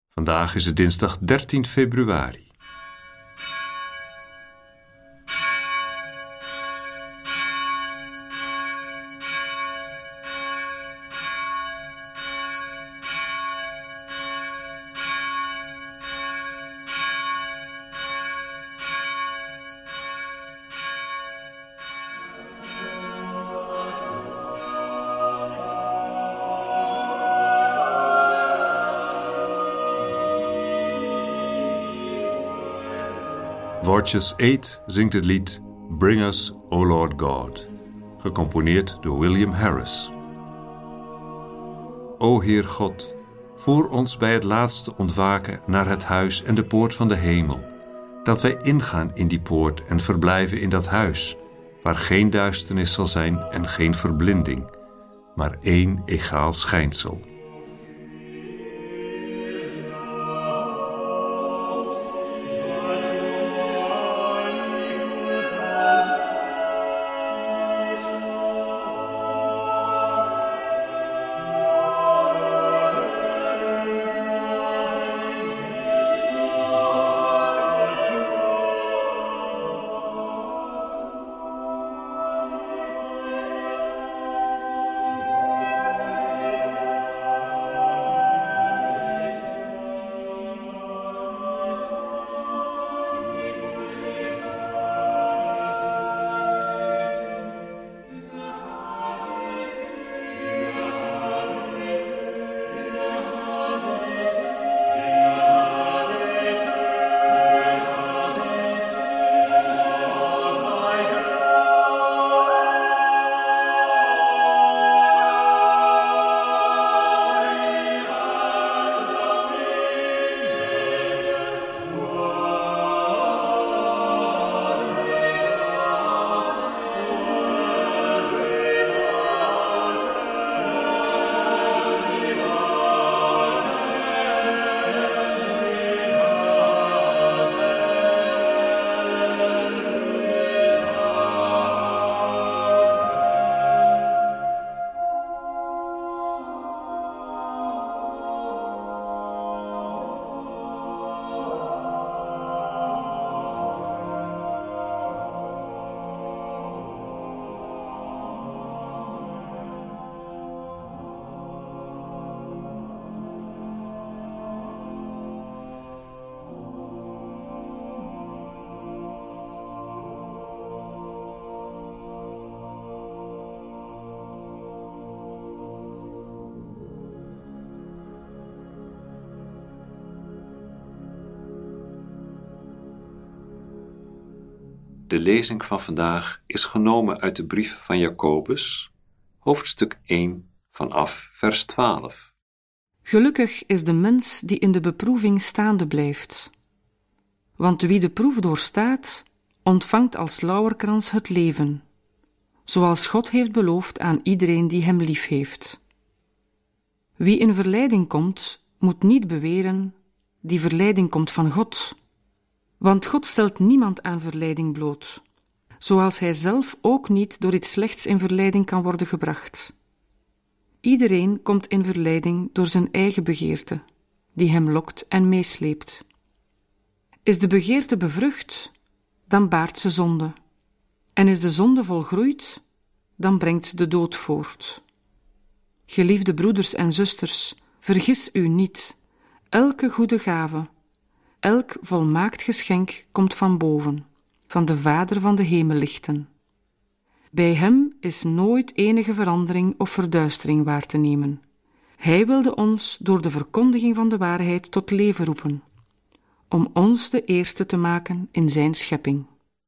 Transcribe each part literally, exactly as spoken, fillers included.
Vandaag is het dinsdag dertien februari. Woordjes acht zingt het lied Bring Us, O Lord God, gecomponeerd door William Harris. O Heer God, voer ons bij het laatste ontwaken naar het huis en de poort van de hemel, dat wij ingaan in die poort en verblijven in dat huis, waar geen duisternis zal zijn en geen verblinding, maar één egaal schijnsel. De lezing van vandaag is genomen uit de brief van Jacobus, hoofdstuk één, vanaf vers twaalf. Gelukkig is de mens die in de beproeving staande blijft. Want wie de proef doorstaat, ontvangt als lauwerkrans het leven, zoals God heeft beloofd aan iedereen die hem lief heeft. Wie in verleiding komt, moet niet beweren, die verleiding komt van God. Want God stelt niemand aan verleiding bloot, zoals hij zelf ook niet door iets slechts in verleiding kan worden gebracht. Iedereen komt in verleiding door zijn eigen begeerte, die hem lokt en meesleept. Is de begeerte bevrucht, dan baart ze zonde. En is de zonde volgroeid, dan brengt ze de dood voort. Geliefde broeders en zusters, vergis u niet. Elke goede gave, elk volmaakt geschenk komt van boven, van de Vader van de hemellichten. Bij hem is nooit enige verandering of verduistering waar te nemen. Hij wilde ons door de verkondiging van de waarheid tot leven roepen, om ons de eerste te maken in zijn schepping.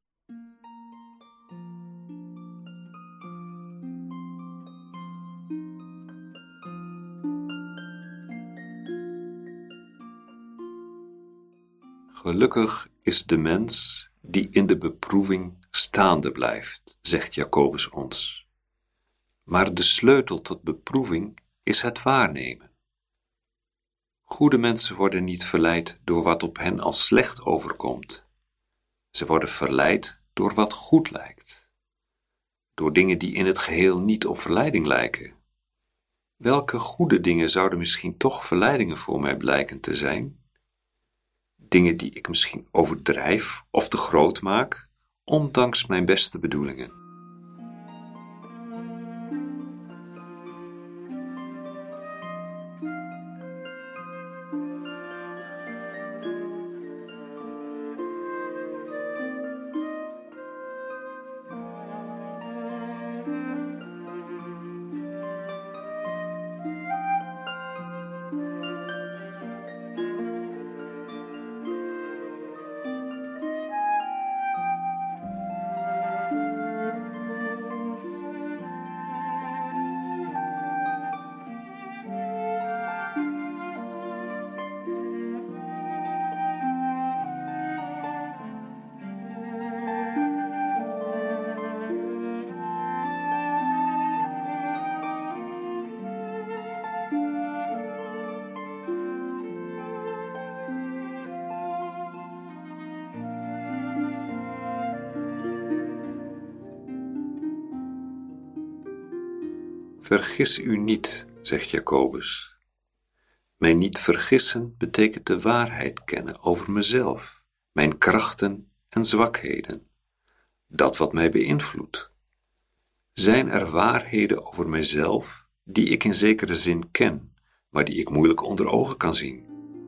Gelukkig is de mens die in de beproeving staande blijft, zegt Jacobus ons. Maar de sleutel tot beproeving is het waarnemen. Goede mensen worden niet verleid door wat op hen als slecht overkomt. Ze worden verleid door wat goed lijkt. Door dingen die in het geheel niet op verleiding lijken. Welke goede dingen zouden misschien toch verleidingen voor mij blijken te zijn? Dingen die ik misschien overdrijf of te groot maak, ondanks mijn beste bedoelingen. Vergis u niet, zegt Jacobus. Mij niet vergissen betekent de waarheid kennen over mezelf, mijn krachten en zwakheden, dat wat mij beïnvloedt. Zijn er waarheden over mijzelf die ik in zekere zin ken, maar die ik moeilijk onder ogen kan zien?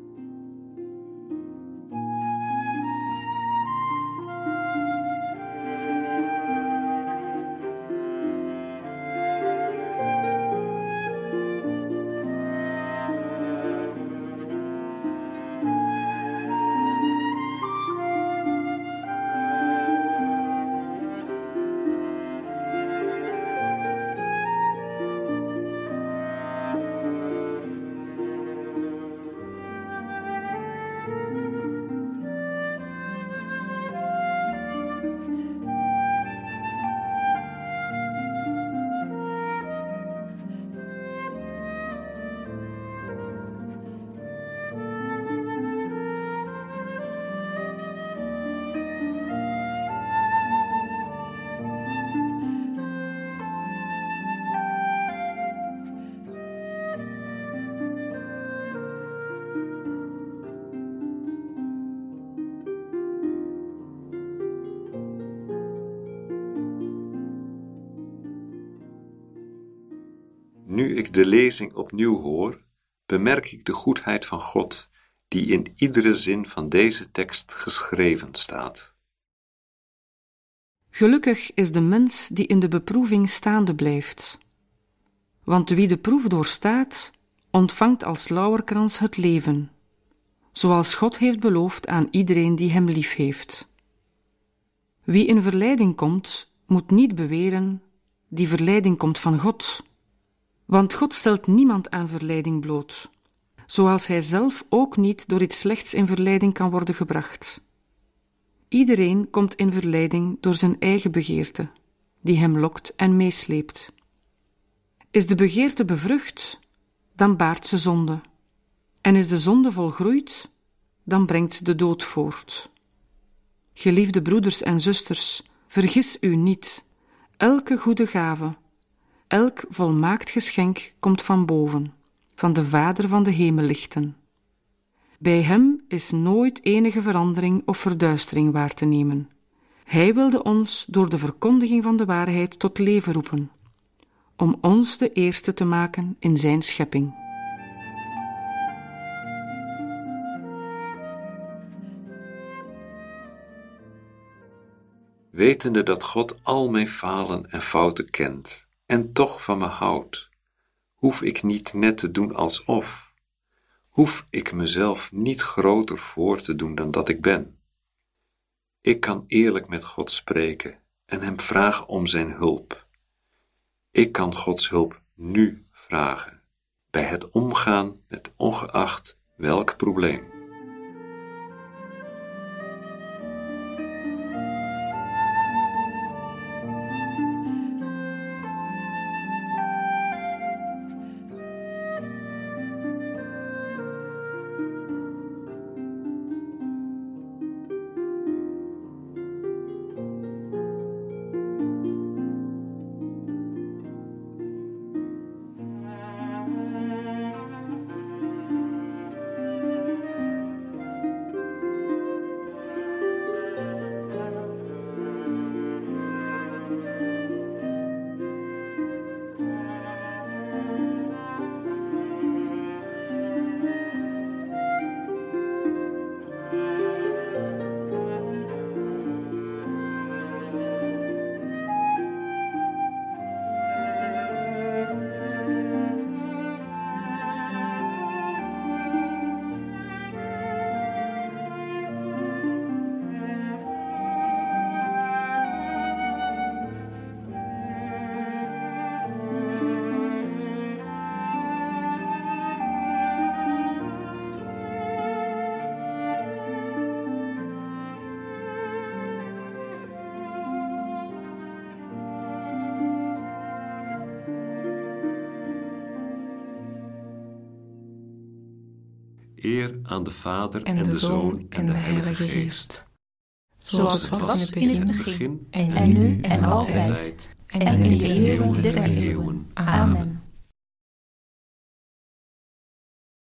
Nu ik de lezing opnieuw hoor, bemerk ik de goedheid van God, die in iedere zin van deze tekst geschreven staat. Gelukkig is de mens die in de beproeving staande blijft. Want wie de proef doorstaat, ontvangt als lauwerkrans het leven, zoals God heeft beloofd aan iedereen die hem lief heeft. Wie in verleiding komt, moet niet beweren, die verleiding komt van God. Want God stelt niemand aan verleiding bloot, zoals hij zelf ook niet door iets slechts in verleiding kan worden gebracht. Iedereen komt in verleiding door zijn eigen begeerte, die hem lokt en meesleept. Is de begeerte bevrucht, dan baart ze zonde. En is de zonde volgroeid, dan brengt ze de dood voort. Geliefde broeders en zusters, vergis u niet. Elke goede gave, elk volmaakt geschenk komt van boven, van de Vader van de hemellichten. Bij hem is nooit enige verandering of verduistering waar te nemen. Hij wilde ons door de verkondiging van de waarheid tot leven roepen, om ons de eerste te maken in zijn schepping. Wetende dat God al mijn falen en fouten kent en toch van me houdt, hoef ik niet net te doen alsof, hoef ik mezelf niet groter voor te doen dan dat ik ben. Ik kan eerlijk met God spreken en hem vragen om zijn hulp. Ik kan Gods hulp nu vragen, bij het omgaan met ongeacht welk probleem. eer aan de Vader en de Zoon en de Heilige Geest. Zoals het was in het begin, en nu en altijd, en in de eeuwen der eeuwen. Amen.